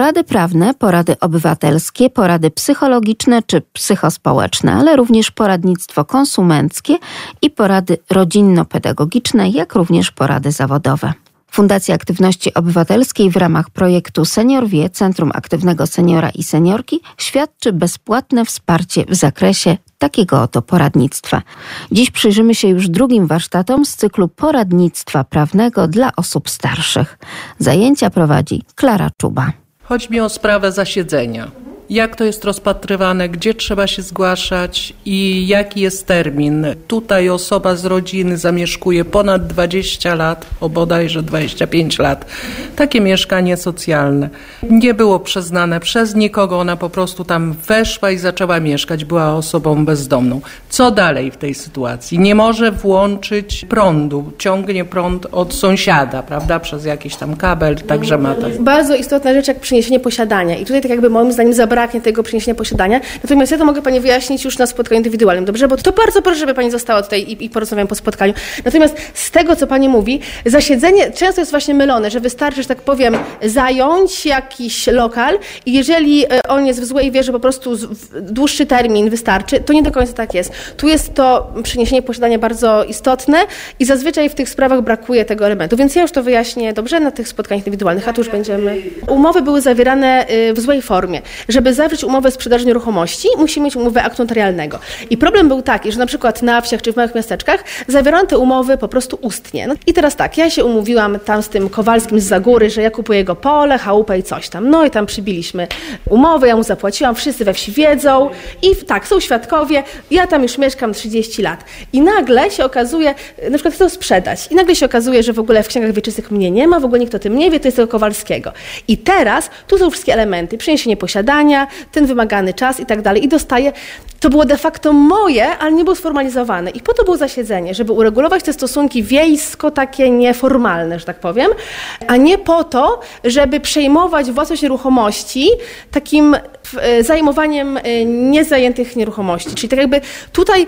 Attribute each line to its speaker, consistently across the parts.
Speaker 1: Porady prawne, porady obywatelskie, porady psychologiczne czy psychospołeczne, ale również poradnictwo konsumenckie i porady rodzinno-pedagogiczne, jak również porady zawodowe. Fundacja Aktywności Obywatelskiej w ramach projektu Senior Wie, Centrum Aktywnego Seniora i Seniorki, świadczy bezpłatne wsparcie w zakresie takiego oto poradnictwa. Dziś przyjrzymy się już drugim warsztatom z cyklu poradnictwa prawnego dla osób starszych. Zajęcia prowadzi Klara Czuba.
Speaker 2: Chodzi mi o sprawę zasiedzenia. Jak to jest rozpatrywane, gdzie trzeba się zgłaszać i jaki jest termin. Tutaj osoba z rodziny zamieszkuje ponad 20 lat, bodajże 25 lat. Takie mieszkanie socjalne. Nie było przyznane przez nikogo, ona po prostu tam weszła i zaczęła mieszkać, była osobą bezdomną. Co dalej w tej sytuacji? Nie może włączyć prądu, ciągnie prąd od sąsiada, prawda, przez jakiś tam kabel, także ma tak.
Speaker 3: Bardzo istotna rzecz jak przeniesienie posiadania i tutaj tak jakby moim zdaniem zabraknie tego przeniesienia posiadania. Natomiast ja to mogę Pani wyjaśnić już na spotkaniu indywidualnym, dobrze? Bo to bardzo proszę, żeby Pani została tutaj i porozmawiam po spotkaniu. Natomiast z tego, co Pani mówi, zasiedzenie często jest właśnie mylone, że wystarczy, że tak powiem, zająć jakiś lokal i jeżeli on jest w złej wierze, po prostu dłuższy termin wystarczy, to nie do końca tak jest. Tu jest to przeniesienie posiadania bardzo istotne i zazwyczaj w tych sprawach brakuje tego elementu. Więc ja już to wyjaśnię dobrze na tych spotkaniach indywidualnych, a tu już będziemy... Umowy były zawierane w złej formie. Żeby zawrzeć umowę sprzedaży nieruchomości, musi mieć umowę aktu notarialnego. I problem był taki, że na przykład na wsiach czy w małych miasteczkach zawierano te umowy po prostu ustnie. No i teraz tak, ja się umówiłam tam z tym Kowalskim z Zagóry, że ja kupuję jego pole, chałupę i coś tam. No i tam przybiliśmy umowę, ja mu zapłaciłam, wszyscy we wsi wiedzą i tak, są świadkowie, ja tam już mieszkam 30 lat. I nagle się okazuje, na przykład chcę to sprzedać i nagle się okazuje, że w ogóle w księgach wieczystych mnie nie ma, w ogóle nikt o tym nie wie, to jest tego Kowalskiego. I teraz tu są wszystkie elementy, przeniesienie posiadania, ten wymagany czas i tak dalej. I dostaję, to było de facto moje, ale nie było sformalizowane. I po to było zasiedzenie, żeby uregulować te stosunki wiejsko takie nieformalne, że tak powiem, a nie po to, żeby przejmować własność nieruchomości takim zajmowaniem niezajętych nieruchomości. Czyli tak jakby tutaj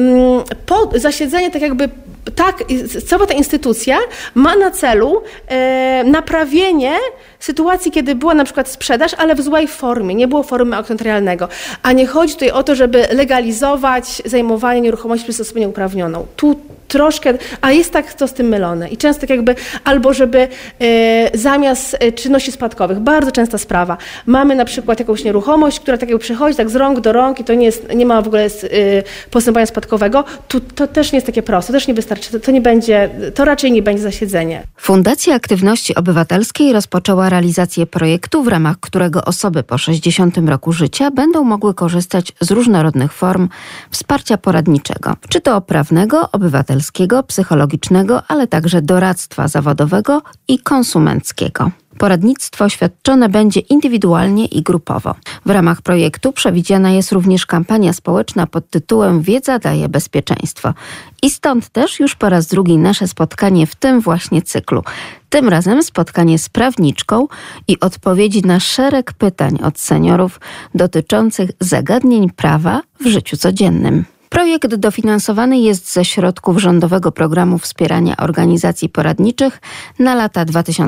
Speaker 3: zasiedzenie tak jakby tak, cała ta instytucja ma na celu naprawienie sytuacji, kiedy była na przykład sprzedaż, ale w złej formie, nie było formy aktu notarialnego. A nie chodzi tutaj o to, żeby legalizować zajmowanie nieruchomości przez osobę nieuprawnioną. Tu troszkę, a jest tak to z tym mylone. I często tak jakby, albo żeby zamiast czynności spadkowych, bardzo częsta sprawa, mamy na przykład jakąś nieruchomość, która tak jakby przechodzi tak z rąk do rąk i to nie ma w ogóle postępowania spadkowego, to też nie jest takie proste, to też nie wystarczy, to raczej nie będzie zasiedzenie.
Speaker 1: Fundacja Aktywności Obywatelskiej rozpoczęła realizację projektu, w ramach którego osoby po 60 roku życia będą mogły korzystać z różnorodnych form wsparcia poradniczego, czy to prawnego, obywatelskiego, psychologicznego, ale także doradztwa zawodowego i konsumenckiego. Poradnictwo świadczone będzie indywidualnie i grupowo. W ramach projektu przewidziana jest również kampania społeczna pod tytułem Wiedza daje bezpieczeństwo. I stąd też już po raz drugi nasze spotkanie w tym właśnie cyklu. Tym razem spotkanie z prawniczką i odpowiedzi na szereg pytań od seniorów dotyczących zagadnień prawa w życiu codziennym. Projekt dofinansowany jest ze środków Rządowego Programu Wspierania Organizacji Poradniczych na lata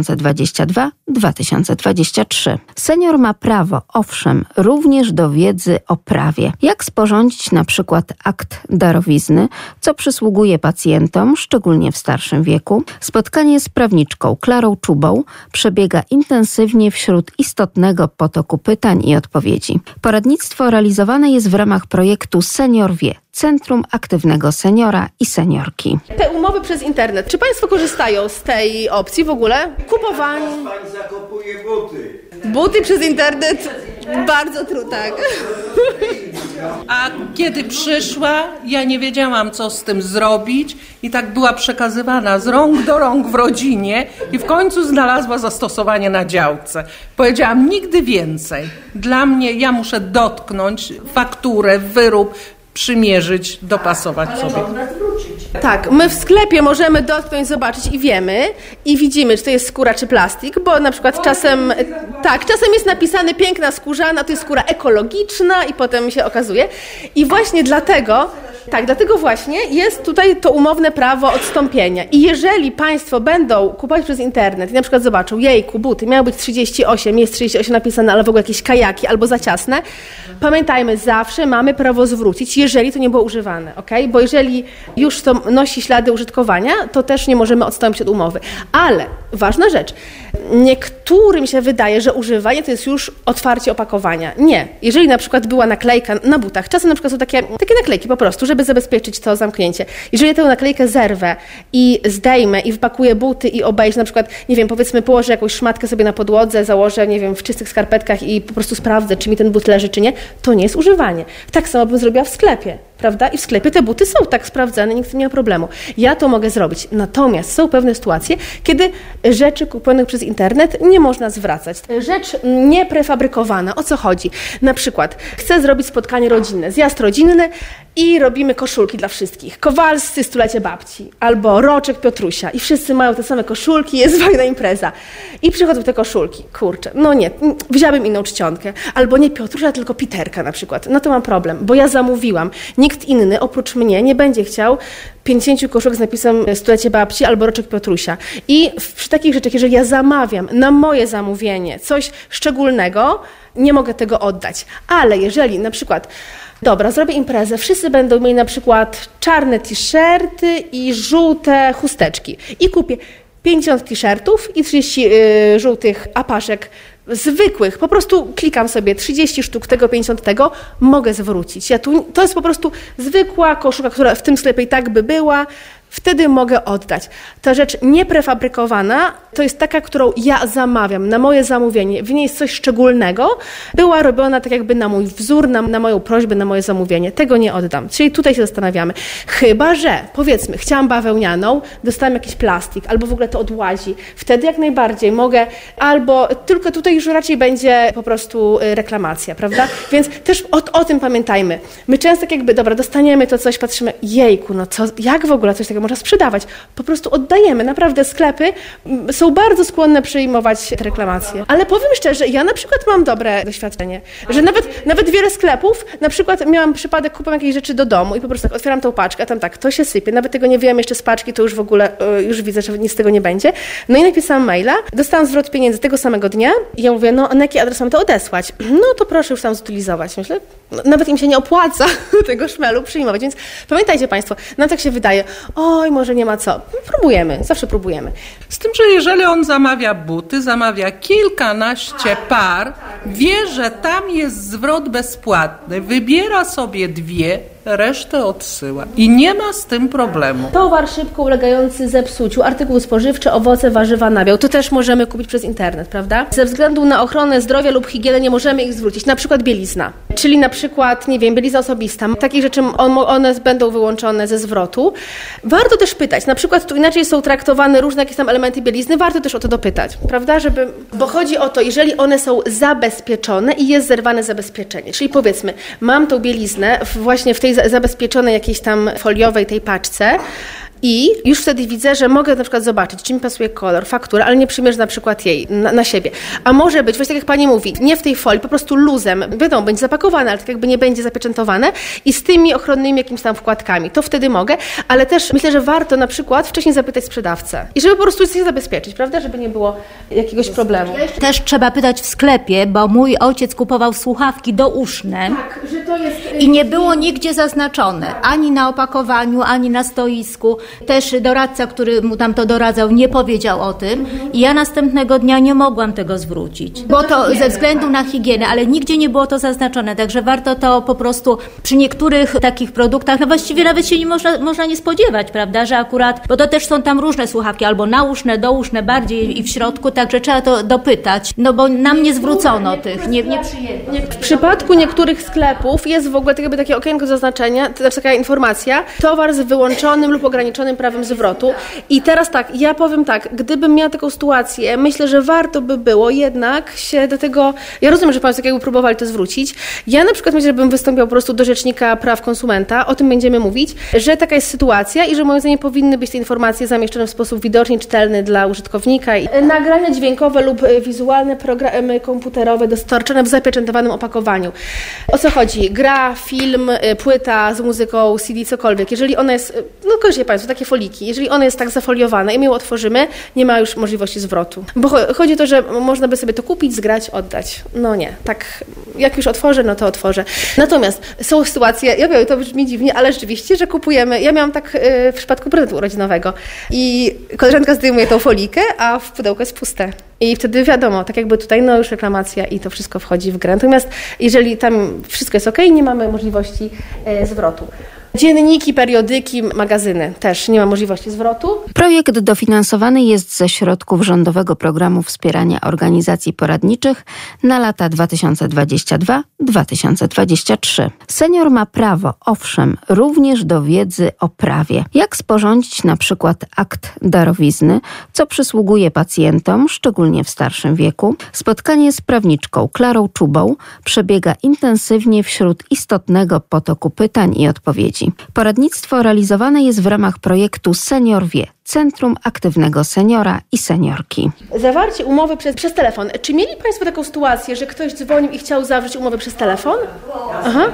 Speaker 1: 2022-2023. Senior ma prawo, owszem, również do wiedzy o prawie. Jak sporządzić na przykład akt darowizny, co przysługuje pacjentom, szczególnie w starszym wieku. Spotkanie z prawniczką Klarą Czubą przebiega intensywnie wśród istotnego potoku pytań i odpowiedzi. Poradnictwo realizowane jest w ramach projektu Senior Wie, Centrum Aktywnego Seniora i Seniorki.
Speaker 3: Te umowy przez internet, czy Państwo korzystają z tej opcji w ogóle? Kupowanie.
Speaker 4: Pani zakopuje buty.
Speaker 3: Buty przez internet? Bardzo trudno, tak.
Speaker 2: A kiedy przyszła, ja nie wiedziałam, co z tym zrobić i tak była przekazywana z rąk do rąk w rodzinie i w końcu znalazła zastosowanie na działce. Powiedziałam, nigdy więcej. Dla mnie, ja muszę dotknąć fakturę, wyrób, przymierzyć, dopasować sobie.
Speaker 3: Tak, my w sklepie możemy dotknąć, zobaczyć i wiemy i widzimy, czy to jest skóra, czy plastik, bo na przykład czasem Tak, czasem jest napisane piękna skórzana, to jest skóra ekologiczna i potem się okazuje. I właśnie dlatego właśnie jest tutaj to umowne prawo odstąpienia. I jeżeli państwo będą kupować przez internet i na przykład zobaczą, jejku, buty, miały być 38, jest 38 napisane, ale w ogóle jakieś kajaki albo za ciasne, pamiętajmy, zawsze mamy prawo zwrócić, jeżeli to nie było używane, okej? Bo jeżeli już to nosi ślady użytkowania, to też nie możemy odstąpić od umowy. Ale ważna rzecz, niektórym się wydaje, że używanie to jest już otwarcie opakowania. Nie. Jeżeli na przykład była naklejka na butach, czasem na przykład są takie naklejki po prostu, żeby zabezpieczyć to zamknięcie. Jeżeli ja tę naklejkę zerwę i zdejmę i wpakuję buty i obejrzę, na przykład, nie wiem, powiedzmy położę jakąś szmatkę sobie na podłodze, założę, nie wiem, w czystych skarpetkach i po prostu sprawdzę, czy mi ten but leży, czy nie, to nie jest używanie. Tak samo bym zrobiła w sklepie, prawda? I w sklepie te buty są tak sprawdzane, nikt nie ma problemu. Ja to mogę zrobić. Natomiast są pewne sytuacje, kiedy rzeczy kupionych przez internet nie można zwracać. Rzecz nieprefabrykowana. O co chodzi? Na przykład chcę zrobić spotkanie rodzinne, zjazd rodzinny i robimy koszulki dla wszystkich. Kowalscy, stulecie babci. Albo roczek Piotrusia. I wszyscy mają te same koszulki, jest fajna impreza. I przychodzą te koszulki. Kurczę, no nie, wziąłabym inną czcionkę. Albo nie Piotrusia, tylko Piterka na przykład. No to mam problem, bo ja zamówiłam. Nikt inny oprócz mnie nie będzie chciał 50 koszulek z napisem stulecie babci albo roczek Piotrusia. I przy takich rzeczach, jeżeli ja zamawiam na moje zamówienie coś szczególnego, nie mogę tego oddać. Ale jeżeli na przykład, dobra, zrobię imprezę, wszyscy będą mieli na przykład czarne t-shirty i żółte chusteczki i kupię 50 t-shirtów i 30 żółtych apaszek zwykłych, po prostu klikam sobie 30 sztuk tego, 50 tego, mogę zwrócić. To jest po prostu zwykła koszulka, która w tym sklepie i tak by była, wtedy mogę oddać. Ta rzecz nieprefabrykowana to jest taka, którą ja zamawiam na moje zamówienie. W niej jest coś szczególnego. Była robiona tak jakby na mój wzór, na moją prośbę, na moje zamówienie. Tego nie oddam. Czyli tutaj się zastanawiamy. Chyba że, powiedzmy, chciałam bawełnianą, dostałam jakiś plastik, albo w ogóle to odłazi. Wtedy jak najbardziej mogę, albo tylko tutaj już raczej będzie po prostu reklamacja, prawda? Więc też o tym pamiętajmy. My często tak jakby, dobra, dostaniemy to coś, patrzymy, jejku, no co, jak w ogóle coś takiego można sprzedawać? Po prostu oddajemy. Naprawdę sklepy są bardzo skłonne przyjmować te reklamacje. Ale powiem szczerze, ja na przykład mam dobre doświadczenie, że nawet wiele sklepów, na przykład miałam przypadek, kupiłam jakieś rzeczy do domu i po prostu tak otwieram tą paczkę, a tam tak, to się sypie, nawet tego nie wiem jeszcze z paczki, to już w ogóle, już widzę, że nic z tego nie będzie. No i napisałam maila, dostałam zwrot pieniędzy tego samego dnia i ja mówię, no na jaki adres mam to odesłać? No to proszę już tam zutylizować. Myślę, nawet im się nie opłaca tego szmelu przyjmować, więc pamiętajcie Państwo, nam tak się wydaje, oj, może nie ma co. Próbujemy, zawsze próbujemy.
Speaker 2: Z tym, że jeżeli on zamawia buty, zamawia kilkanaście par, wie, że tam jest zwrot bezpłatny, wybiera sobie 2, resztę odsyła. I nie ma z tym problemu.
Speaker 3: Towar szybko ulegający zepsuciu, artykuły spożywcze, owoce, warzywa, nabiał. To też możemy kupić przez internet, prawda? Ze względu na ochronę zdrowia lub higienę nie możemy ich zwrócić. Na przykład bielizna. Czyli na przykład, nie wiem, bielizna osobista. Takich rzeczy one będą wyłączone ze zwrotu. Warto też pytać. Na przykład tu inaczej są traktowane różne jakieś tam elementy bielizny. Warto też o to dopytać, prawda? Bo chodzi o to, jeżeli one są zabezpieczone i jest zerwane zabezpieczenie. Czyli powiedzmy, mam tą bieliznę właśnie w tej zabezpieczonej jakiejś tam foliowej tej paczce i już wtedy widzę, że mogę na przykład zobaczyć, czy mi pasuje kolor, faktura, ale nie przymierzę na przykład jej na siebie. A może być, właśnie tak jak Pani mówi, nie w tej folii, po prostu luzem, wiadomo, będzie zapakowane, ale tak jakby nie będzie zapieczętowane i z tymi ochronnymi jakimiś tam wkładkami. To wtedy mogę, ale też myślę, że warto na przykład wcześniej zapytać sprzedawcę i żeby po prostu się zabezpieczyć, prawda, żeby nie było jakiegoś problemu.
Speaker 5: Też trzeba pytać w sklepie, bo mój ojciec kupował słuchawki douszne
Speaker 3: że to jest...
Speaker 5: i nie było nigdzie zaznaczone, ani na opakowaniu, ani na stoisku. Też doradca, który mu tam to doradzał, nie powiedział o tym i ja następnego dnia nie mogłam tego zwrócić, bo to ze względu na higienę, ale nigdzie nie było to zaznaczone, także warto to po prostu przy niektórych takich produktach, no właściwie nawet się nie można nie spodziewać, prawda, że akurat, bo to też są tam różne słuchawki, albo nauszne, douszne bardziej i w środku, także trzeba to dopytać, no bo nam nie zwrócono tych, nie przyjęto.
Speaker 3: W przypadku niektórych sklepów jest w ogóle jakby takie okienko zaznaczenia, to znaczy taka informacja, towar z wyłączonym lub ograniczonym ograniczonym prawem zwrotu. I teraz tak, ja powiem tak, gdybym miała taką sytuację, myślę, że warto by było jednak się do tego, ja rozumiem, że Państwo tak jakby próbowali to zwrócić. Ja na przykład myślę, że bym wystąpił po prostu do Rzecznika Praw Konsumenta, o tym będziemy mówić, że taka jest sytuacja i że moim zdaniem powinny być te informacje zamieszczone w sposób widoczny i czytelny dla użytkownika. Nagrania dźwiękowe lub wizualne, programy komputerowe dostarczone w zapieczętowanym opakowaniu. O co chodzi? Gra, film, płyta z muzyką, CD, cokolwiek. Jeżeli ona jest, no kojarzycie Państwo, takie foliki, jeżeli ona jest tak zafoliowana i my ją otworzymy, nie ma już możliwości zwrotu. Bo chodzi o to, że można by sobie to kupić, zgrać, oddać. No nie, tak jak już otworzę, no to otworzę. Natomiast są sytuacje, ja wiem, to brzmi dziwnie, ale rzeczywiście, że kupujemy, ja miałam tak w przypadku prezentu urodzinowego i koleżanka zdejmuje tą folikę, a w pudełku jest puste. I wtedy wiadomo, tak jakby tutaj no już reklamacja i to wszystko wchodzi w grę. Natomiast jeżeli tam wszystko jest okej, nie mamy możliwości zwrotu. Dzienniki, periodyki, magazyny też nie ma możliwości zwrotu.
Speaker 1: Projekt dofinansowany jest ze środków Rządowego Programu Wspierania Organizacji Poradniczych na lata 2022-2023. Senior ma prawo, owszem, również do wiedzy o prawie. Jak sporządzić na przykład akt darowizny, co przysługuje pacjentom, szczególnie w starszym wieku. Spotkanie z prawniczką Klarą Czubą przebiega intensywnie wśród istotnego potoku pytań i odpowiedzi. Poradnictwo realizowane jest w ramach projektu Senior Wie, Centrum Aktywnego Seniora i Seniorki.
Speaker 3: Zawarcie umowy przez telefon. Czy mieli Państwo taką sytuację, że ktoś dzwonił i chciał zawrzeć umowę przez telefon? Aha.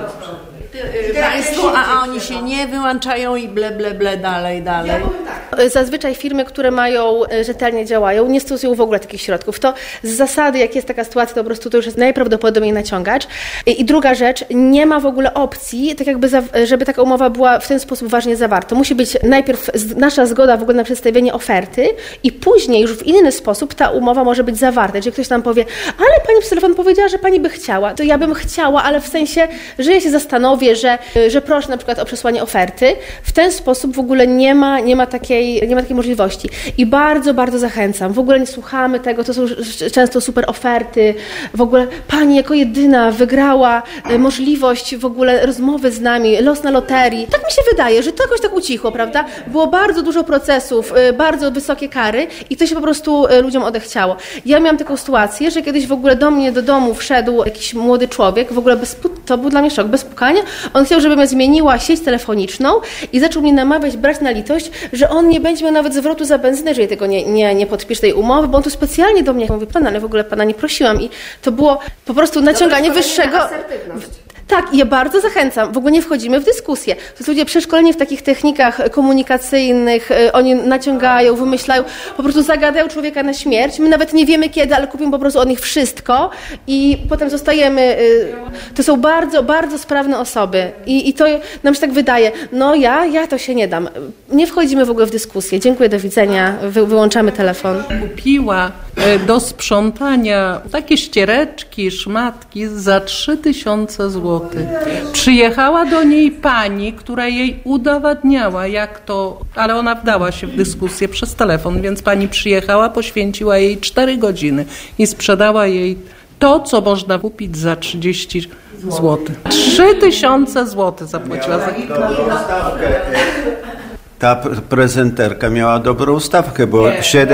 Speaker 6: Państwu, a oni się nie wyłączają i ble, dalej.
Speaker 3: Zazwyczaj firmy, które mają, rzetelnie działają, nie stosują w ogóle takich środków. To z zasady, jak jest taka sytuacja, to po prostu to już jest najprawdopodobniej naciągacz. I druga rzecz, nie ma w ogóle opcji, tak jakby, żeby taka umowa była w ten sposób ważnie zawarta. Musi być najpierw nasza zgoda w ogóle na przedstawienie oferty i później już w inny sposób ta umowa może być zawarta. Jeżeli ktoś nam powie, ale Pani przez telefon powiedziała, że Pani by chciała, to ja bym chciała, ale w sensie, że ja się zastanowię, że proszę na przykład o przesłanie oferty. W ten sposób w ogóle nie ma takiej możliwości. I bardzo, bardzo zachęcam. W ogóle nie słuchamy tego, to są często super oferty. W ogóle Pani jako jedyna wygrała możliwość w ogóle rozmowy z nami, los na loterii. Tak mi się wydaje, że to jakoś tak ucichło, prawda? Było bardzo dużo procesów, bardzo wysokie kary i to się po prostu ludziom odechciało. Ja miałam taką sytuację, że kiedyś w ogóle do mnie do domu wszedł jakiś młody człowiek, w ogóle to był dla mnie szok, bez pukania. On chciał, żebym ja zmieniła sieć telefoniczną i zaczął mnie namawiać, brać na litość, że on nie będzie miał nawet zwrotu za benzynę, jeżeli tego nie podpisze tej umowy, bo on tu specjalnie do mnie mówi, Pan, ale w ogóle Pana nie prosiłam i to było po prostu naciąganie wyższego... Tak, ja bardzo zachęcam. W ogóle nie wchodzimy w dyskusję. To są ludzie przeszkoleni w takich technikach komunikacyjnych, oni naciągają, wymyślają, po prostu zagadają człowieka na śmierć. My nawet nie wiemy kiedy, ale kupimy po prostu od nich wszystko i potem zostajemy... To są bardzo, bardzo sprawne osoby i to nam się tak wydaje. No ja to się nie dam. Nie wchodzimy w ogóle w dyskusję. Dziękuję, do widzenia. Wyłączamy telefon.
Speaker 2: Kupiła do sprzątania takie ściereczki, szmatki za 3000 zł. Przyjechała do niej pani, która jej udowadniała, jak to... Ale ona wdała się w dyskusję przez telefon, więc pani przyjechała, poświęciła jej 4 godziny i sprzedała jej to, co można kupić za 30 zł. 3000 zł zapłaciła za kilka.
Speaker 4: Ta prezenterka miała dobrą stawkę, bo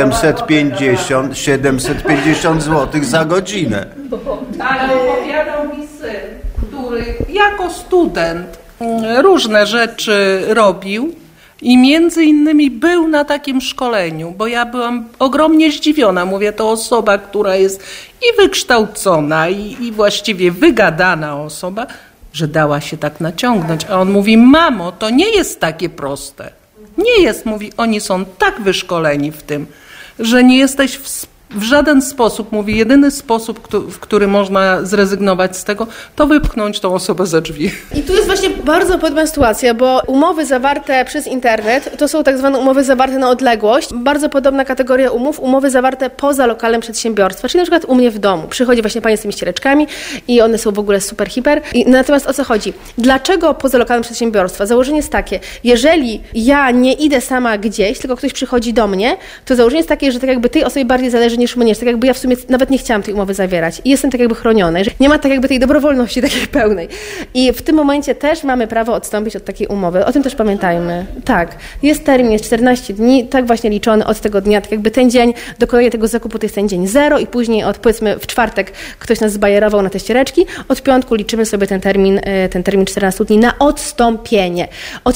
Speaker 4: 750 zł za godzinę.
Speaker 2: Ale opowiadał mi syn, który jako student różne rzeczy robił i między innymi był na takim szkoleniu, bo ja byłam ogromnie zdziwiona. Mówię, to osoba, która jest i wykształcona, i właściwie wygadana osoba, że dała się tak naciągnąć. A on mówi, mamo, to nie jest takie proste. Nie jest, mówi, oni są tak wyszkoleni w tym, że nie jesteś w żaden sposób, mówi, jedyny sposób, w który można zrezygnować z tego, to wypchnąć tą osobę za drzwi.
Speaker 3: I tu jest właśnie bardzo podobna sytuacja, bo umowy zawarte przez internet to są tak zwane umowy zawarte na odległość. Bardzo podobna kategoria umów, umowy zawarte poza lokalem przedsiębiorstwa, czyli na przykład u mnie w domu. Przychodzi właśnie pani z tymi ściereczkami i one są w ogóle super, hiper. Natomiast o co chodzi? Dlaczego poza lokalem przedsiębiorstwa? Założenie jest takie, jeżeli ja nie idę sama gdzieś, tylko ktoś przychodzi do mnie, to założenie jest takie, że tak jakby tej osobie bardziej zależy, mniejszym, tak jakby ja w sumie nawet nie chciałam tej umowy zawierać i jestem tak jakby chroniona, że nie ma tak jakby tej dobrowolności takiej pełnej. I w tym momencie też mamy prawo odstąpić od takiej umowy. O tym też pamiętajmy. Tak, jest termin, jest 14 dni, tak właśnie liczony od tego dnia, tak jakby ten dzień dokonania tego zakupu to jest ten dzień 0 i później powiedzmy w czwartek ktoś nas zbajerował na te ściereczki, od piątku liczymy sobie ten termin 14 dni na odstąpienie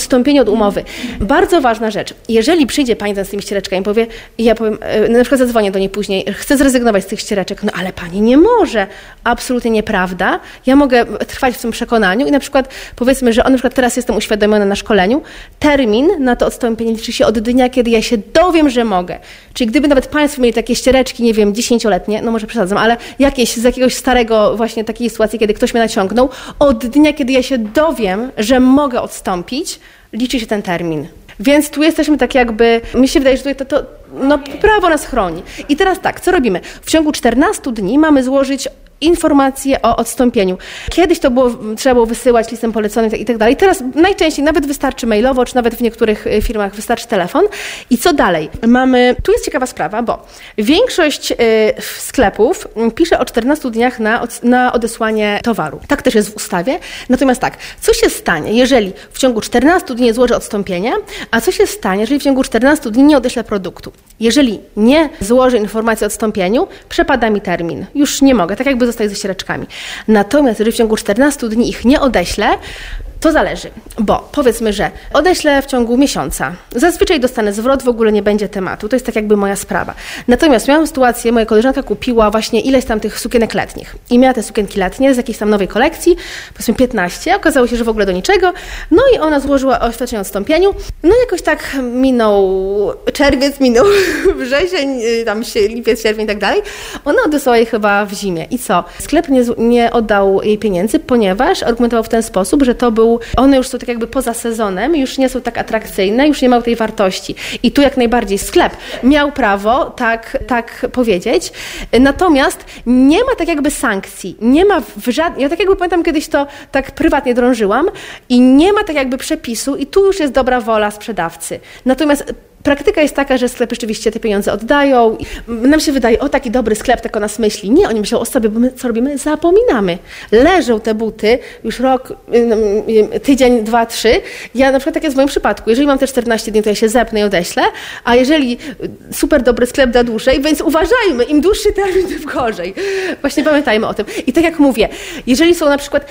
Speaker 3: od umowy. Bardzo ważna rzecz. Jeżeli przyjdzie pani z tymi ściereczkami i powie, ja powiem, na przykład zadzwonię do niej później, chcę zrezygnować z tych ściereczek, no ale pani nie może. Absolutnie nieprawda. Ja mogę trwać w tym przekonaniu i na przykład powiedzmy, że na przykład teraz jestem uświadomiona na szkoleniu, termin na to odstąpienie liczy się od dnia, kiedy ja się dowiem, że mogę. Czyli gdyby nawet państwo mieli takie ściereczki, nie wiem, 10-letnie, no może przesadzam, ale jakieś z jakiegoś starego właśnie takiej sytuacji, kiedy ktoś mnie naciągnął, od dnia, kiedy ja się dowiem, że mogę odstąpić, liczy się ten termin. Więc tu jesteśmy tak jakby, mi się wydaje, że tutaj to prawo nas chroni. I teraz tak, co robimy? W ciągu 14 dni mamy złożyć informacje o odstąpieniu. Kiedyś to trzeba było wysyłać listem poleconym i tak dalej. Teraz najczęściej nawet wystarczy mailowo, czy nawet w niektórych firmach wystarczy telefon. I co dalej? Tu jest ciekawa sprawa, bo większość sklepów pisze o 14 dniach na odesłanie towaru. Tak też jest w ustawie. Natomiast tak, co się stanie, jeżeli w ciągu 14 dni nie złożę odstąpienia, a co się stanie, jeżeli w ciągu 14 dni nie odeślę produktu? Jeżeli nie złożę informacji o odstąpieniu, przepada mi termin. Już nie mogę, tak jakby zostaje ze ściereczkami. Natomiast jeżeli w ciągu 14 dni ich nie odeślę, to zależy, bo powiedzmy, że odeślę w ciągu miesiąca. Zazwyczaj dostanę zwrot, w ogóle nie będzie tematu. To jest tak jakby moja sprawa. Natomiast miałam sytuację, moja koleżanka kupiła właśnie ileś tam tych sukienek letnich. I miała te sukienki letnie z jakiejś tam nowej kolekcji, powiedzmy 15. Okazało się, że w ogóle do niczego. No i ona złożyła oświadczenie o odstąpieniu. No jakoś tak minął czerwiec, minął wrzesień, tam lipiec, sierpień i tak dalej. Ona odesłała jej chyba w zimie. I co? Sklep nie oddał jej pieniędzy, ponieważ argumentował w ten sposób, że one już są tak jakby poza sezonem, już nie są tak atrakcyjne, już nie mają tej wartości. I tu jak najbardziej sklep miał prawo tak powiedzieć. Natomiast nie ma tak jakby sankcji. Nie ma ja tak jakby pamiętam kiedyś to tak prywatnie drążyłam i nie ma tak jakby przepisu i tu już jest dobra wola sprzedawcy. Natomiast praktyka jest taka, że sklepy rzeczywiście te pieniądze oddają. Nam się wydaje, o taki dobry sklep, tak o nas myśli. Nie, oni myślą o sobie, bo my co robimy? Zapominamy. Leżą te buty już rok, tydzień, 2, 3. Ja na przykład tak jest w moim przypadku. Jeżeli mam te 14 dni, to ja się zepnę i odeślę, a jeżeli super dobry sklep da dłużej, więc uważajmy, im dłuższy termin, tym gorzej. Właśnie pamiętajmy o tym. I tak jak mówię, jeżeli są na przykład,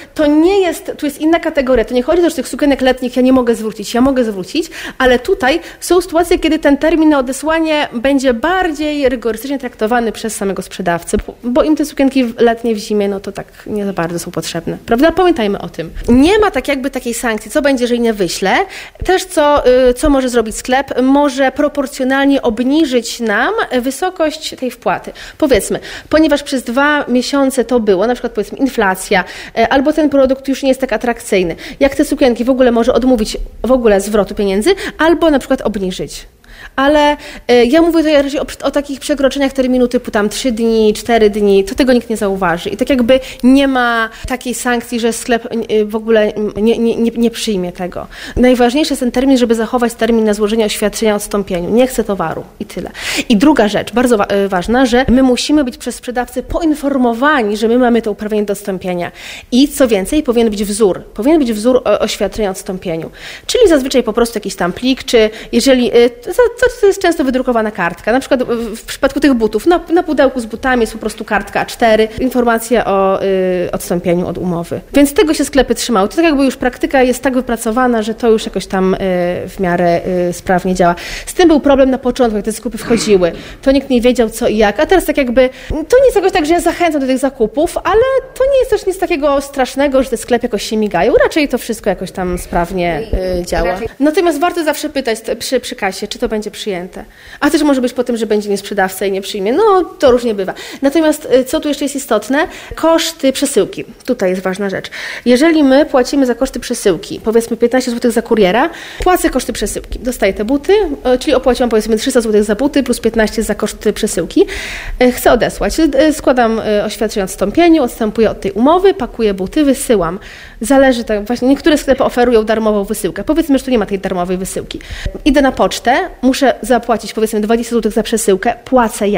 Speaker 3: tu jest inna kategoria, to nie chodzi o tych sukienek letnich, ja mogę zwrócić, ale tutaj są sytuacje, kiedy ten termin na odesłanie będzie bardziej rygorystycznie traktowany przez samego sprzedawcę, bo im te sukienki letnie w zimie, no to tak nie za bardzo są potrzebne, prawda? Pamiętajmy o tym. Nie ma tak jakby takiej sankcji, co będzie, jeżeli nie wyślę. Też co może zrobić sklep? Może proporcjonalnie obniżyć nam wysokość tej wpłaty. Powiedzmy, ponieważ przez 2 miesiące to było, na przykład powiedzmy inflacja, albo ten produkt już nie jest tak atrakcyjny. Jak te sukienki w ogóle może odmówić w ogóle zwrotu pieniędzy, albo na przykład obniżyć. Ale ja mówię tutaj raczej o takich przekroczeniach terminu typu tam 3 dni, 4 dni, to tego nikt nie zauważy. I tak jakby nie ma takiej sankcji, że sklep w ogóle nie przyjmie tego. Najważniejszy jest ten termin, żeby zachować termin na złożenie oświadczenia o odstąpieniu. Nie chcę towaru i tyle. I druga rzecz, bardzo ważna, że my musimy być przez sprzedawcę poinformowani, że my mamy to uprawnienie do odstąpienia. I co więcej, powinien być wzór. Powinien być wzór oświadczenia o odstąpieniu. Czyli zazwyczaj po prostu jakiś tam plik, czy jeżeli... To jest często wydrukowana kartka. Na przykład w przypadku tych butów, na pudełku z butami jest po prostu kartka A4, informacja o odstąpieniu od umowy. Więc tego się sklepy trzymały. To tak jakby już praktyka jest tak wypracowana, że to już jakoś tam w miarę sprawnie działa. Z tym był problem na początku, jak te zakupy wchodziły. To nikt nie wiedział co i jak, a teraz tak jakby, to nie jest jakoś tak, że ja zachęcam do tych zakupów, ale to nie jest też nic takiego strasznego, że te sklepy jakoś się migają. Raczej to wszystko jakoś tam sprawnie działa. Natomiast warto zawsze pytać przy kasie, czy to będzie przyjęte. A też może być po tym, że będzie niesprzedawca i nie przyjmie. No, to różnie bywa. Natomiast co tu jeszcze jest istotne? Koszty przesyłki. Tutaj jest ważna rzecz. Jeżeli my płacimy za koszty przesyłki, powiedzmy 15 zł za kuriera, płacę koszty przesyłki. Dostaję te buty, czyli opłaciłam powiedzmy 300 zł za buty plus 15 za koszty przesyłki. Chcę odesłać. Składam oświadczenie o odstąpieniu, odstępuję od tej umowy, pakuję buty, wysyłam. Zależy tak, właśnie niektóre sklepy oferują darmową wysyłkę. Powiedzmy, że tu nie ma tej darmowej wysyłki. Idę na pocztę, muszę zapłacić powiedzmy 20 zł za przesyłkę, płacę ja.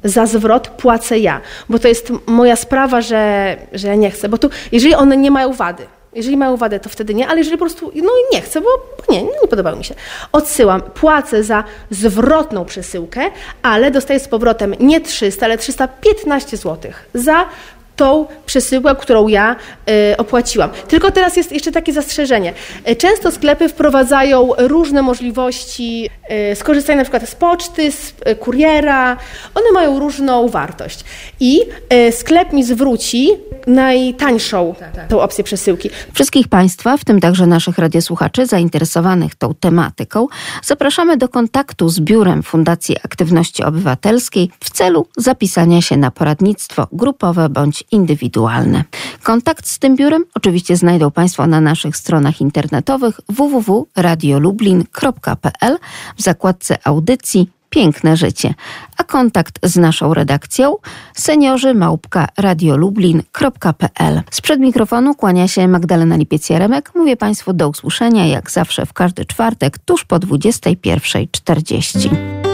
Speaker 3: za zwrot płacę ja, bo to jest moja sprawa, że ja nie chcę, bo tu, jeżeli one nie mają wady, jeżeli mają wadę, to wtedy nie, ale jeżeli po prostu nie chcę, bo nie podobały mi się. Odsyłam, płacę za zwrotną przesyłkę, ale dostaję z powrotem nie 300, ale 315 zł za tą przesyłkę, którą ja opłaciłam. Tylko teraz jest jeszcze takie zastrzeżenie. Często sklepy wprowadzają różne możliwości skorzystania na przykład z poczty, z kuriera. One mają różną wartość. I sklep mi zwróci najtańszą tą opcję przesyłki.
Speaker 1: Wszystkich Państwa, w tym także naszych radiosłuchaczy zainteresowanych tą tematyką, zapraszamy do kontaktu z Biurem Fundacji Aktywności Obywatelskiej w celu zapisania się na poradnictwo grupowe bądź indywidualne. Kontakt z tym biurem oczywiście znajdą Państwo na naszych stronach internetowych www.radiolublin.pl w zakładce audycji Piękne życie, a kontakt z naszą redakcją seniorzy@radiolublin.pl. Sprzed mikrofonu kłania się Magdalena Lipiec-Jaremek. Mówię Państwu do usłyszenia jak zawsze w każdy czwartek tuż po 21:40.